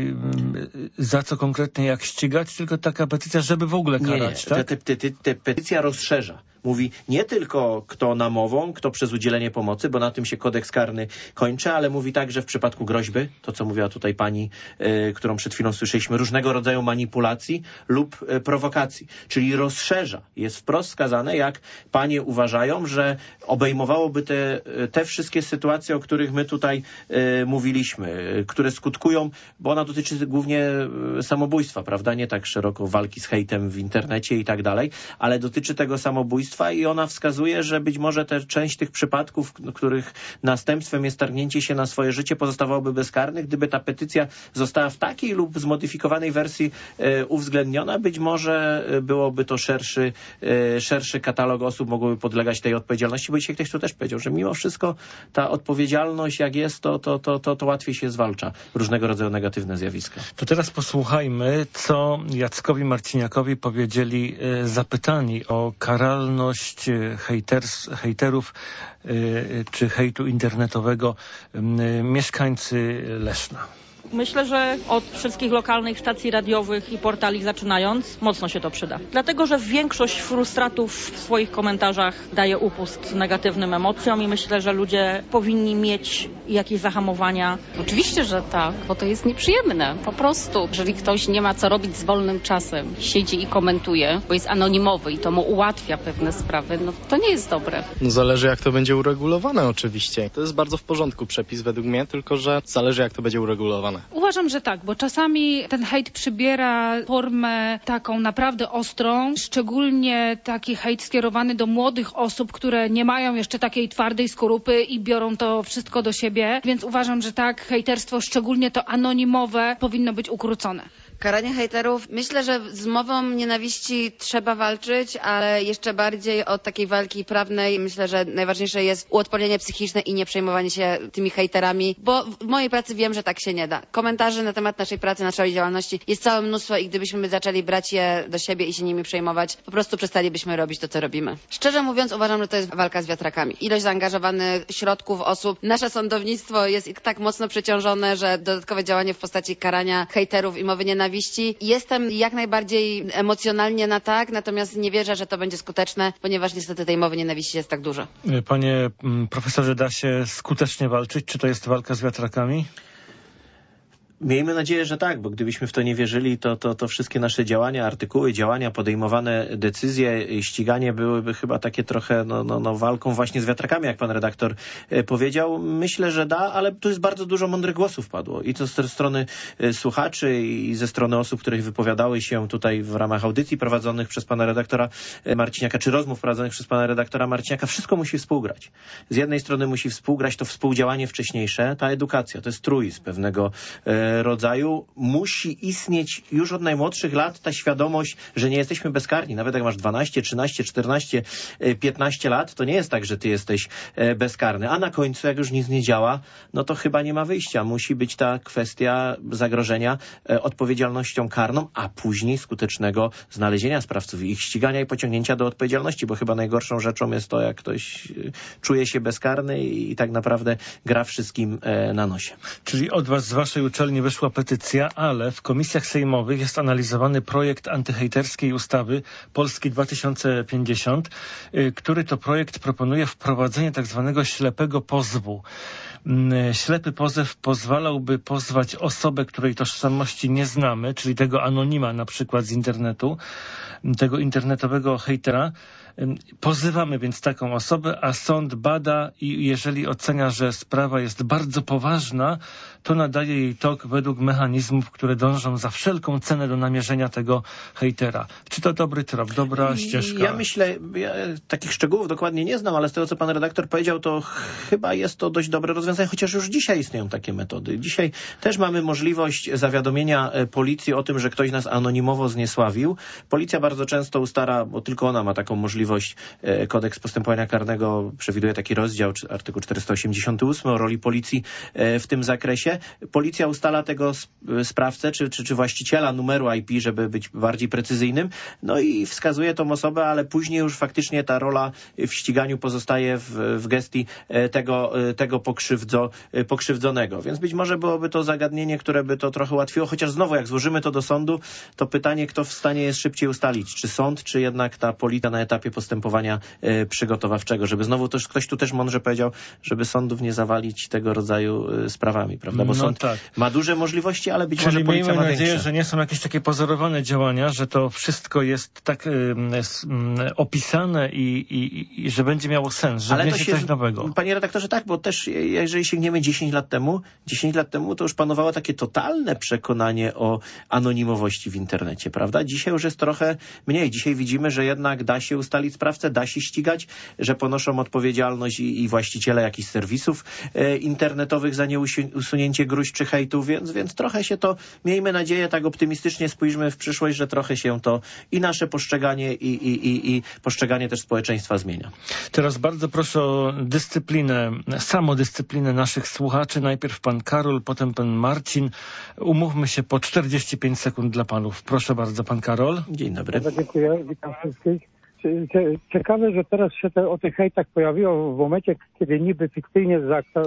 za co konkretnie, jak ścigać, tylko taka petycja, żeby w ogóle karać, tak? Petycja rozszerza. Mówi nie tylko kto namową, kto przez udzielenie pomocy, bo na tym się kodeks karny kończy, ale mówi także w przypadku groźby, to co mówiła tutaj pani, którą przed chwilą słyszeliśmy, różnego rodzaju manipulacji lub prowokacji. Czyli rozszerza. Jest wprost wskazane, jak panie uważają, że obejmowałoby te wszystkie sytuacje, o których my tutaj mówiliśmy, które skutkują, bo ona dotyczy głównie samobójstwa, prawda? Nie tak szeroko walki z hejtem w internecie i tak dalej, ale dotyczy tego samobójstwa i ona wskazuje, że być może część tych przypadków, których następstwem jest targnięcie się na swoje życie, pozostawałoby bezkarnych. Gdyby ta petycja została w takiej lub zmodyfikowanej wersji uwzględniona, być może byłoby to szerszy katalog osób mogłoby podlegać tej odpowiedzialności, bo dzisiaj ktoś tu też powiedział, że mimo wszystko ta odpowiedzialność jak jest, to łatwiej się zwalcza różnego rodzaju negatywne zjawiska. To teraz posłuchajmy, co Jackowi Marciniakowi powiedzieli zapytani o karalność hejterów czy hejtu internetowego mieszkańcy Leszna. Myślę, że od wszystkich lokalnych stacji radiowych i portali zaczynając, mocno się to przyda. Dlatego, że większość frustratów w swoich komentarzach daje upust negatywnym emocjom i myślę, że ludzie powinni mieć jakieś zahamowania. Oczywiście, że tak, bo to jest nieprzyjemne. Po prostu, jeżeli ktoś nie ma co robić z wolnym czasem, siedzi i komentuje, bo jest anonimowy i to mu ułatwia pewne sprawy, no to nie jest dobre. No zależy, jak to będzie uregulowane oczywiście. To jest bardzo w porządku przepis według mnie, tylko że zależy, jak to będzie uregulowane. Uważam, że tak, bo czasami ten hejt przybiera formę taką naprawdę ostrą, szczególnie taki hejt skierowany do młodych osób, które nie mają jeszcze takiej twardej skorupy i biorą to wszystko do siebie, więc uważam, że tak, hejterstwo, szczególnie to anonimowe, powinno być ukrócone. Karanie hejterów. Myślę, że z mową nienawiści trzeba walczyć, ale jeszcze bardziej od takiej walki prawnej myślę, że najważniejsze jest uodpornienie psychiczne i nie przejmowanie się tymi hejterami, bo w mojej pracy wiem, że tak się nie da. Komentarzy na temat naszej pracy, naszej działalności jest całe mnóstwo i gdybyśmy zaczęli brać je do siebie i się nimi przejmować, po prostu przestalibyśmy robić to, co robimy. Szczerze mówiąc, uważam, że to jest walka z wiatrakami. Ilość zaangażowanych środków, osób, nasze sądownictwo jest tak mocno przeciążone, że dodatkowe działanie w postaci karania hejterów i mowy nienawiści. Jestem jak najbardziej emocjonalnie na tak, natomiast nie wierzę, że to będzie skuteczne, ponieważ niestety tej mowy nienawiści jest tak dużo. Panie profesorze, da się skutecznie walczyć? Czy to jest walka z wiatrakami? Miejmy nadzieję, że tak, bo gdybyśmy w to nie wierzyli, to wszystkie nasze działania, artykuły, działania, podejmowane decyzje, ściganie byłyby chyba takie trochę walką właśnie z wiatrakami, jak pan redaktor powiedział. Myślę, że da, ale tu jest bardzo dużo mądrych głosów padło. I to ze strony słuchaczy i ze strony osób, które wypowiadały się tutaj w ramach audycji prowadzonych przez pana redaktora Marciniaka, czy rozmów prowadzonych przez pana redaktora Marciniaka. Wszystko musi współgrać. Z jednej strony musi współgrać to współdziałanie wcześniejsze, ta edukacja, to jest truizm pewnego rodzaju. Musi istnieć już od najmłodszych lat ta świadomość, że nie jesteśmy bezkarni. Nawet jak masz 12, 13, 14, 15 lat, to nie jest tak, że ty jesteś bezkarny. A na końcu, jak już nic nie działa, no to chyba nie ma wyjścia. Musi być ta kwestia zagrożenia odpowiedzialnością karną, a później skutecznego znalezienia sprawców, ich ścigania i pociągnięcia do odpowiedzialności, bo chyba najgorszą rzeczą jest to, jak ktoś czuje się bezkarny i tak naprawdę gra wszystkim na nosie. Czyli od was z waszej uczelni wyszła petycja, ale w komisjach sejmowych jest analizowany projekt antyhejterskiej ustawy Polski 2050, który to projekt proponuje wprowadzenie tak zwanego ślepego pozwu. Ślepy pozew pozwalałby pozwać osobę, której tożsamości nie znamy, czyli tego anonima na przykład z internetu, tego internetowego hejtera. Pozywamy więc taką osobę, a sąd bada i jeżeli ocenia, że sprawa jest bardzo poważna, to nadaje jej tok według mechanizmów, które dążą za wszelką cenę do namierzenia tego hejtera. Czy to dobry trop, dobra ścieżka? Ja myślę, takich szczegółów dokładnie nie znam, ale z tego, co pan redaktor powiedział, to chyba jest to dość dobre rozwiązanie, chociaż już dzisiaj istnieją takie metody. Dzisiaj też mamy możliwość zawiadomienia policji o tym, że ktoś nas anonimowo zniesławił. Policja bardzo często ustala, bo tylko ona ma taką możliwość, możliwość. Kodeks postępowania karnego przewiduje taki rozdział, artykuł 488 o roli policji w tym zakresie. Policja ustala tego sprawcę czy właściciela numeru IP, żeby być bardziej precyzyjnym, no i wskazuje tą osobę, ale później już faktycznie ta rola w ściganiu pozostaje w gestii tego pokrzywdzonego. Więc być może byłoby to zagadnienie, które by to trochę ułatwiło, chociaż znowu jak złożymy to do sądu, to pytanie, kto w stanie jest szybciej ustalić, czy sąd, czy jednak ta policja na etapie postępowania przygotowawczego, żeby znowu też ktoś tu też mądrze powiedział, żeby sądów nie zawalić tego rodzaju sprawami, prawda? Bo sąd ma duże możliwości, ale być może policja ma nadzieję, większe. że nie są jakieś takie pozorowane działania, że to wszystko jest tak opisane i że będzie miało sens, że wniesie coś nowego. Panie redaktorze, tak, bo też jeżeli sięgniemy 10 lat temu to już panowało takie totalne przekonanie o anonimowości w internecie, prawda? Dzisiaj już jest trochę mniej. Dzisiaj widzimy, że jednak da się ustalić sprawcę, da się ścigać, że ponoszą odpowiedzialność i właściciele jakichś serwisów internetowych za nieusunięcie gróźb czy hejtu, więc trochę się to, miejmy nadzieję, tak optymistycznie spójrzmy w przyszłość, że trochę się to i nasze postrzeganie i postrzeganie też społeczeństwa zmienia. Teraz bardzo proszę o dyscyplinę, samodyscyplinę naszych słuchaczy. Najpierw pan Karol, potem pan Marcin. Umówmy się po 45 sekund dla panów. Proszę bardzo, pan Karol. Dzień dobry. Bardzo dziękuję, witam wszystkich. Ciekawe, że teraz się o tych hejtach pojawiło w momencie, kiedy niby fikcyjnie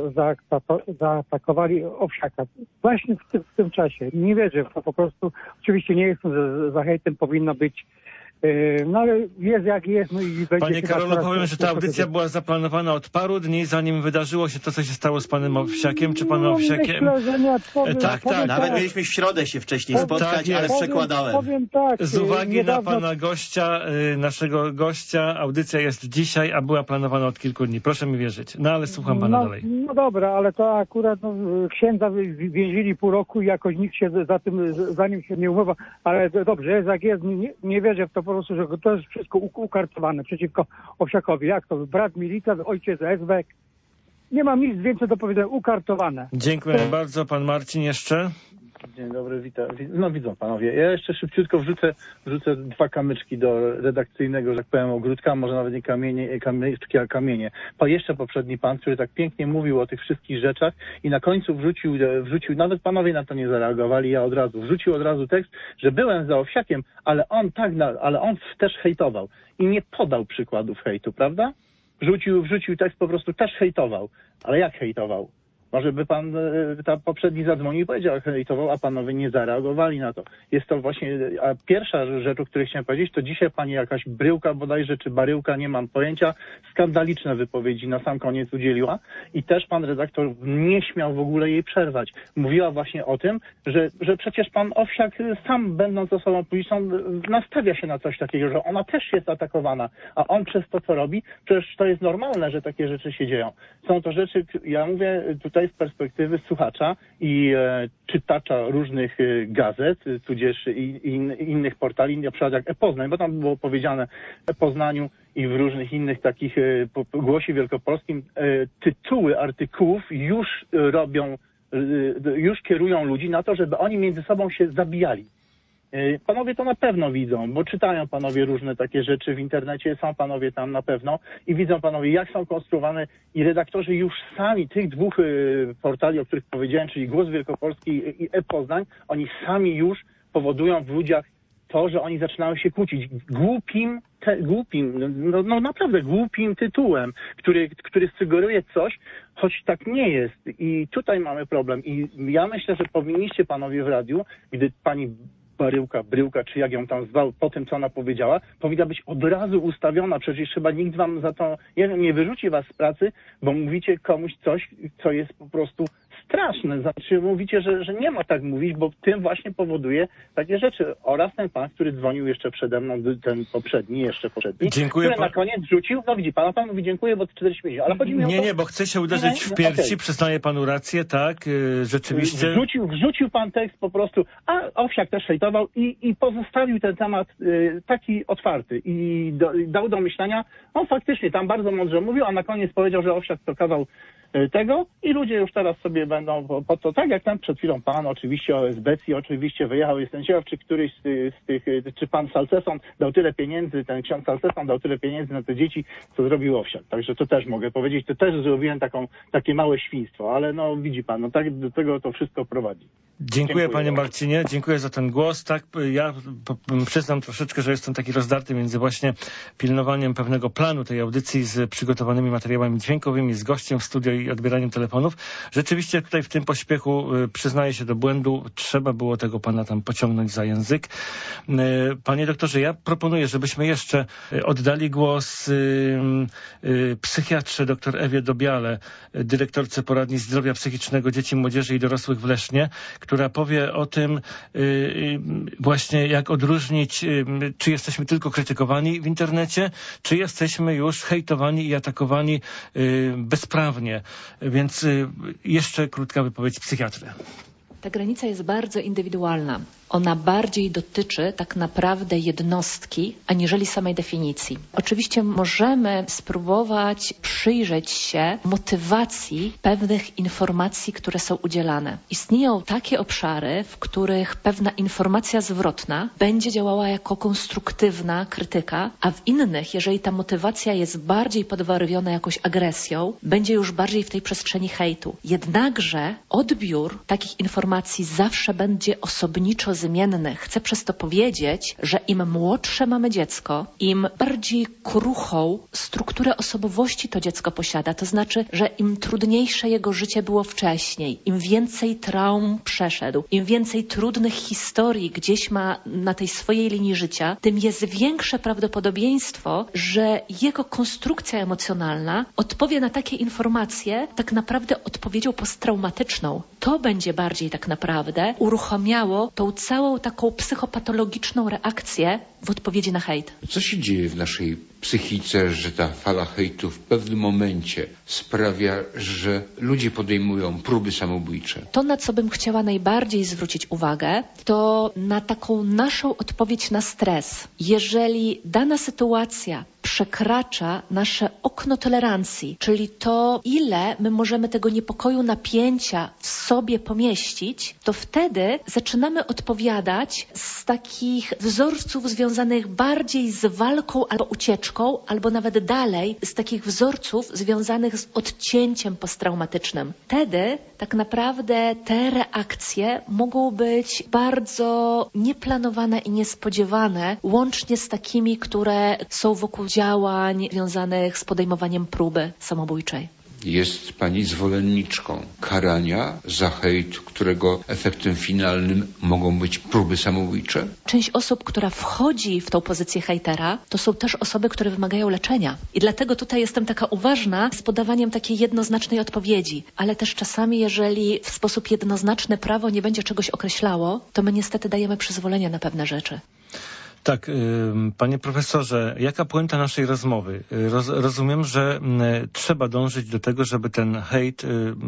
zaatakowali Owsiaka. Właśnie w tym czasie. Nie wierzę w to po prostu. Oczywiście nie jestem za hejtem, powinno być. No ale jest jak jest. No i będzie. Panie Karolu, powiem, że ta audycja była zaplanowana od paru dni, zanim wydarzyło się to, co się stało z panem Owsiakiem, czy panem Owsiakiem. Myślę, że nie tak. Nawet mieliśmy w środę się wcześniej spotkać, ale przekładałem. Powiem tak. Z uwagi na pana gościa, naszego gościa, audycja jest dzisiaj, a była planowana od kilku dni. Proszę mi wierzyć. No ale słucham pana dalej. No dobra, ale to akurat księdza więzili pół roku i jakoś nikt się za nim się nie umowa. Ale dobrze, jest jak jest. Nie wierzę w to po prostu, że to jest wszystko ukartowane przeciwko Owsiakowi. Jak to? Brat milicjant, ojciec SB. Nie mam nic więcej do powiedzenia. Ukartowane. Dziękuję bardzo. Pan Marcin jeszcze? Dzień dobry, witam. No widzą panowie. Ja jeszcze szybciutko wrzucę dwa kamyczki do redakcyjnego, że tak powiem, ogródka, może nawet nie kamyczki, a kamienie. Jeszcze poprzedni pan, który tak pięknie mówił o tych wszystkich rzeczach i na końcu wrzucił, nawet panowie na to nie zareagowali, wrzucił od razu tekst, że byłem za Owsiakiem, ale on też hejtował i nie podał przykładów hejtu, prawda? Wrzucił tekst, po prostu też hejtował. Ale jak hejtował? Może by pan poprzedni zadzwonił i powiedział, hejtował, a panowie nie zareagowali na to. Jest to właśnie, a pierwsza rzecz, o której chciałem powiedzieć, to dzisiaj pani jakaś Bryłka bodajże, czy Baryłka, nie mam pojęcia, skandaliczne wypowiedzi na sam koniec udzieliła i też pan redaktor nie śmiał w ogóle jej przerwać. Mówiła właśnie o tym, że przecież pan Owsiak sam, będąc osobą publiczną, nastawia się na coś takiego, że ona też jest atakowana, a on przez to, co robi, przecież to jest normalne, że takie rzeczy się dzieją. Są to rzeczy, ja mówię tutaj z perspektywy słuchacza i czytacza różnych gazet, tudzież innych portali, na przykład jak E-Poznań, bo tam było powiedziane w Poznaniu i w różnych innych takich Głosie Wielkopolskim tytuły artykułów już kierują ludzi na to, żeby oni między sobą się zabijali. Panowie to na pewno widzą, bo czytają panowie różne takie rzeczy w internecie, są panowie tam na pewno i widzą panowie, jak są konstruowane i redaktorzy już sami tych dwóch portali, o których powiedziałem, czyli Głos Wielkopolski i E-Poznań, oni sami już powodują w ludziach to, że oni zaczynają się kłócić naprawdę głupim tytułem, który sugeruje coś, choć tak nie jest. I tutaj mamy problem. I ja myślę, że powinniście panowie w radiu, gdy pani Bryłka, czy jak ją tam zwał, po tym, co ona powiedziała, powinna być od razu ustawiona. Przecież chyba nikt wam za to, nie wyrzuci was z pracy, bo mówicie komuś coś, co jest po prostu straszne. Znaczy mówicie, że nie ma tak mówić, bo tym właśnie powoduje takie rzeczy. Oraz ten pan, który dzwonił jeszcze przede mną, ten poprzedni, dziękuję, który na koniec rzucił, no widzi, pan mówi dziękuję, bo 40 minut, ale chodzi mi o to... Nie, bo chce się uderzyć w piersi, przyznaję panu rację, tak, rzeczywiście. Wrzucił pan tekst po prostu, a Owsiak też hejtował i pozostawił ten temat taki otwarty i dał do myślenia, on faktycznie tam bardzo mądrze mówił, a na koniec powiedział, że Owsiak to kawał tego i ludzie już teraz sobie będą, po to tak jak tam przed chwilą pan oczywiście o Esbecji oczywiście wyjechał, jestem ciekaw, czy któryś z tych, czy pan Salceson dał tyle pieniędzy, ten ksiądz Salceson dał tyle pieniędzy na te dzieci, co zrobił Owsiak. Także to też mogę powiedzieć, to też zrobiłem takie małe świństwo, ale no widzi pan, no tak do tego to wszystko prowadzi. Dziękuję panie Marcinie, dziękuję za ten głos. Tak, ja przyznam troszeczkę, że jestem taki rozdarty między właśnie pilnowaniem pewnego planu tej audycji z przygotowanymi materiałami dźwiękowymi, z gościem w studio i odbieraniem telefonów. Rzeczywiście tutaj w tym pośpiechu przyznaję się do błędu. Trzeba było tego pana tam pociągnąć za język. Panie doktorze, ja proponuję, żebyśmy jeszcze oddali głos psychiatrze dr Ewie Dobiale, dyrektorce poradni zdrowia psychicznego dzieci, młodzieży i dorosłych w Lesznie, która powie o tym właśnie, jak odróżnić, czy jesteśmy tylko krytykowani w internecie, czy jesteśmy już hejtowani i atakowani bezprawnie. Więc jeszcze krótka wypowiedź psychiatry. Ta granica jest bardzo indywidualna. Ona bardziej dotyczy tak naprawdę jednostki, aniżeli samej definicji. Oczywiście możemy spróbować przyjrzeć się motywacji pewnych informacji, które są udzielane. Istnieją takie obszary, w których pewna informacja zwrotna będzie działała jako konstruktywna krytyka, a w innych, jeżeli ta motywacja jest bardziej podbarwiona jakąś agresją, będzie już bardziej w tej przestrzeni hejtu. Jednakże odbiór takich informacji zawsze będzie osobniczo zmienny. Chcę przez to powiedzieć, że im młodsze mamy dziecko, im bardziej kruchą strukturę osobowości to dziecko posiada, to znaczy, że im trudniejsze jego życie było wcześniej, im więcej traum przeszedł, im więcej trudnych historii gdzieś ma na tej swojej linii życia, tym jest większe prawdopodobieństwo, że jego konstrukcja emocjonalna odpowie na takie informacje tak naprawdę odpowiedzią posttraumatyczną. To będzie bardziej tak naprawdę uruchamiało tą całą taką psychopatologiczną reakcję w odpowiedzi na hejt. Co się dzieje w naszej psychice, że ta fala hejtu w pewnym momencie sprawia, że ludzie podejmują próby samobójcze? To, na co bym chciała najbardziej zwrócić uwagę, to na taką naszą odpowiedź na stres. Jeżeli dana sytuacja przekracza nasze okno tolerancji, czyli to, ile my możemy tego niepokoju, napięcia w sobie pomieścić, to wtedy zaczynamy odpowiadać z takich wzorców związanych bardziej z walką albo ucieczką, albo nawet dalej z takich wzorców związanych z odcięciem posttraumatycznym. Wtedy tak naprawdę te reakcje mogą być bardzo nieplanowane i niespodziewane, łącznie z takimi, które są wokół działań związanych z podejmowaniem próby samobójczej. Jest pani zwolenniczką karania za hejt, którego efektem finalnym mogą być próby samobójcze? Część osób, która wchodzi w tą pozycję hejtera, to są też osoby, które wymagają leczenia. I dlatego tutaj jestem taka uważna z podawaniem takiej jednoznacznej odpowiedzi. Ale też czasami, jeżeli w sposób jednoznaczny prawo nie będzie czegoś określało, to my niestety dajemy przyzwolenie na pewne rzeczy. Tak, panie profesorze, jaka puenta naszej rozmowy? Rozumiem, że trzeba dążyć do tego, żeby ten hejt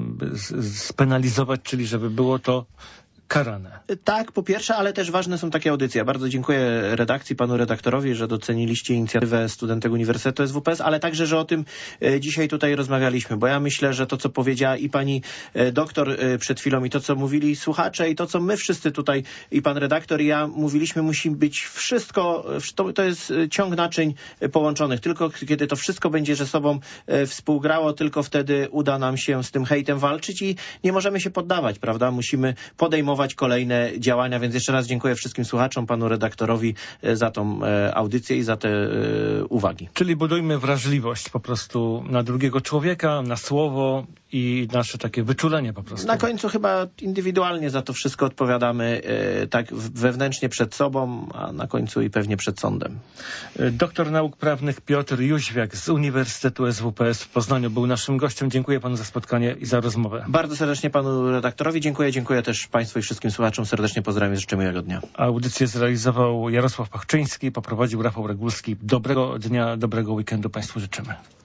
spenalizować, czyli żeby było to karane. Tak, po pierwsze, ale też ważne są takie audycje. Bardzo dziękuję redakcji, panu redaktorowi, że doceniliście inicjatywę studentek Uniwersytetu SWPS, ale także, że o tym dzisiaj tutaj rozmawialiśmy, bo ja myślę, że to, co powiedziała i pani doktor przed chwilą, i to, co mówili słuchacze, i to, co my wszyscy tutaj, i pan redaktor, i ja mówiliśmy, musi być wszystko, to jest ciąg naczyń połączonych. Tylko kiedy to wszystko będzie ze sobą współgrało, tylko wtedy uda nam się z tym hejtem walczyć i nie możemy się poddawać, prawda? Musimy podejmować kolejne działania, więc jeszcze raz dziękuję wszystkim słuchaczom, panu redaktorowi za tą audycję i za te uwagi. Czyli budujmy wrażliwość po prostu na drugiego człowieka, na słowo i nasze takie wyczulenie po prostu. Na końcu chyba indywidualnie za to wszystko odpowiadamy tak wewnętrznie przed sobą, a na końcu i pewnie przed sądem. Doktor nauk prawnych Piotr Jóźwiak z Uniwersytetu SWPS w Poznaniu był naszym gościem. Dziękuję panu za spotkanie i za rozmowę. Bardzo serdecznie panu redaktorowi dziękuję też państwu i wszystkim słuchaczom. Serdecznie pozdrawiam i życzę miłego dnia. Audycję zrealizował Jarosław Pachczyński, poprowadził Rafał Regulski. Dobrego dnia, dobrego weekendu państwu życzymy.